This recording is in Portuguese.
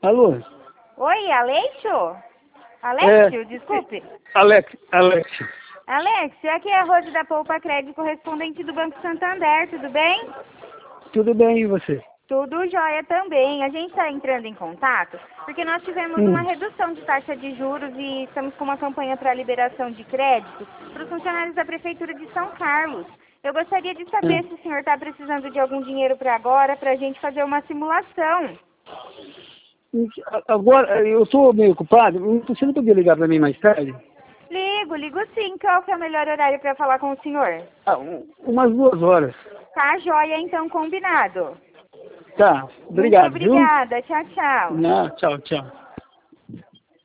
Alô? Oi, Aleixo? Alexio, desculpe. Alexio. Alexio, aqui é a Rose da Poupa Crédito, correspondente do Banco Santander, tudo bem? Tudo bem, e você? Tudo jóia também. A gente está entrando em contato porque nós tivemos uma redução de taxa de juros e estamos com uma campanha para liberação de crédito para os funcionários da Prefeitura de São Carlos. Eu gostaria de saber se o senhor está precisando de algum dinheiro para agora, para a gente fazer uma simulação. Agora, eu estou meio ocupado, você não podia ligar para mim mais tarde? Ligo sim. Qual que é o melhor horário para falar com o senhor? Umas 2 horas. Tá jóia, então, combinado. Tá, obrigado. Muito obrigada. Tchau, tchau. Não, tchau.